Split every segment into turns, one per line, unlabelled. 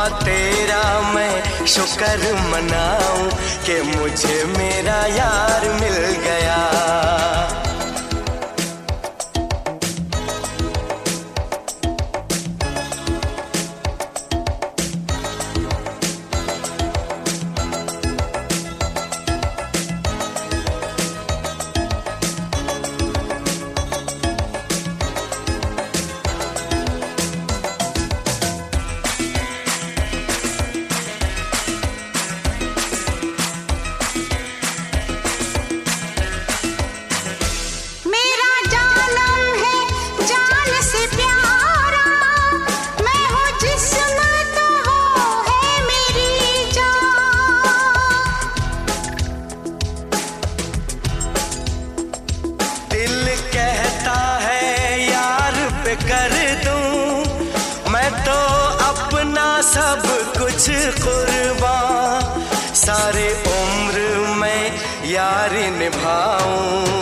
तेरा मैं शुक्र मनाऊं कि मुझे मेरा यार मिल गया। कर दूं मैं तो अपना सब कुछ कुर्बान, सारे उम्र मैं यारी निभाऊं।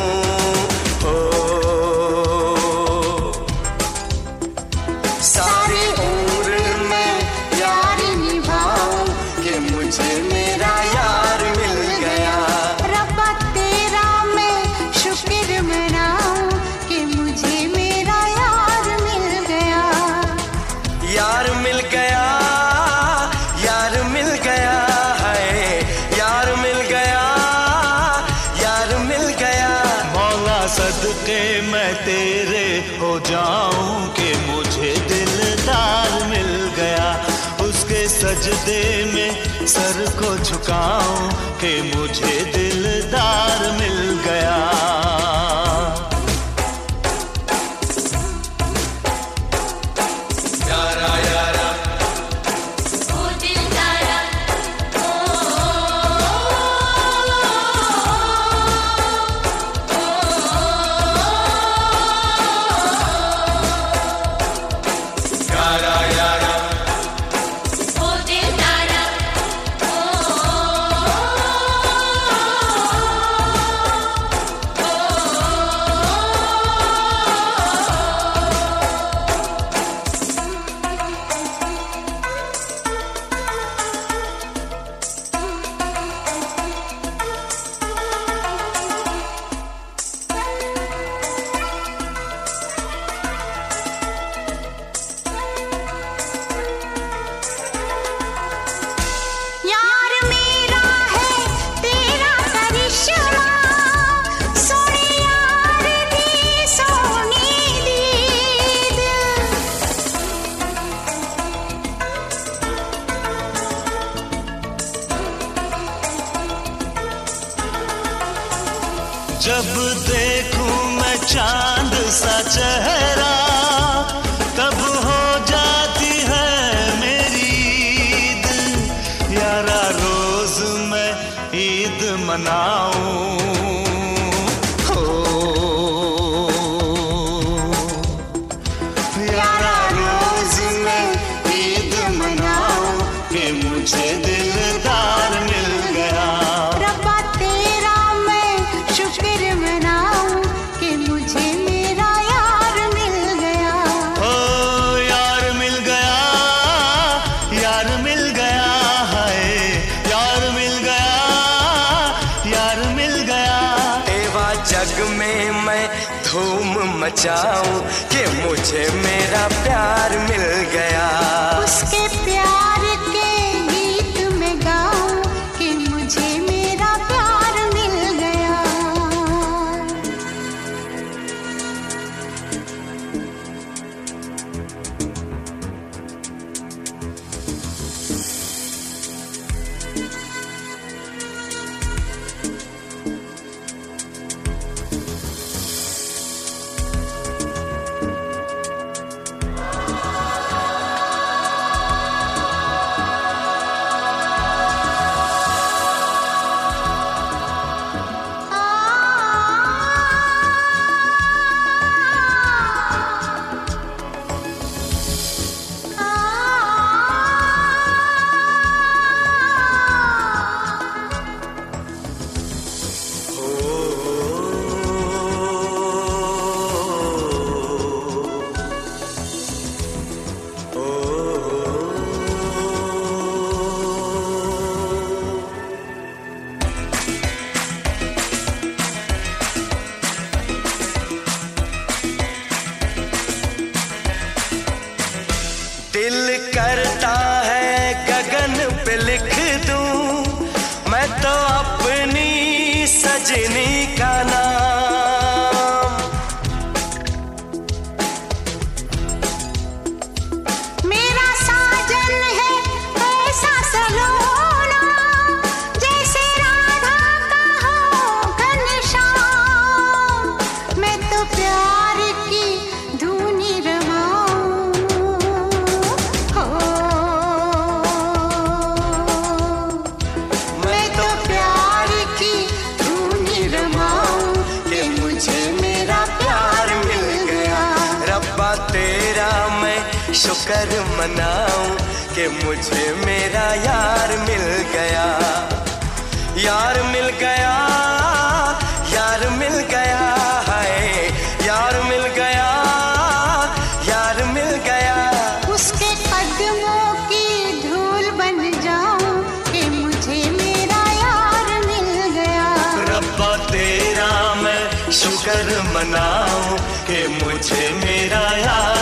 सारी उम्र मैं यारी निभाऊं कि मुझे मेरा यार मिल गया।
रब्बा तेरा मैं शुक्र मनाऊं कि मुझे मेरा यार मिल गया।
यार मिल गया, यार मिल गया है, यार मिल गया, यार मिल गया।
मौला सदके मैं तेरे हो जाऊं कि मुझे दिलदार मिल गया। उसके सजदे में सर को झुकाऊं कि मुझे दिलदार मिल गया। जब देखूं मैं चांद सा चेहरा तब हो जाती है मेरी ईद। यारा रोज मैं ईद मनाऊं, हो यारा रोज मैं ईद मनाऊं कि मुझे दिलदार मिल गया।
रब्बा तेरा मैं शुक्र मनाऊं कि मुझे मेरा यार मिल गया।
ओ यार मिल गया, यार मिल गया है, यार मिल गया, यार मिल गया।
तेवा जग में मैं धूम मचाऊं कि मुझे मेरा प्यार मिल गया।
उसके प्यार के गीत में गाऊं कि मुझे मेरा प्यार मिल गया।
नाम।
मेरा साजन है ऐसा सलोना, जैसे राधा का हो घनश्याम। मैं तो प्यार की धूनी रमाऊं, हो मैं तो प्यार की धूनी रमाऊं कि मुझे मेरा प्यार मिल गया।
रब्बा तेरा मैं शुक्र मनाऊं कि मुझे मेरा यार मिल गया। यार मिल गया, यार मिल गया, हाय यार मिल गया, यार मिल गया।
उसके कदमों की धूल बन जाऊं कि मुझे मेरा यार मिल गया।
रब्बा तेरा मैं शुक्र मनाऊं कि मुझे मेरा यार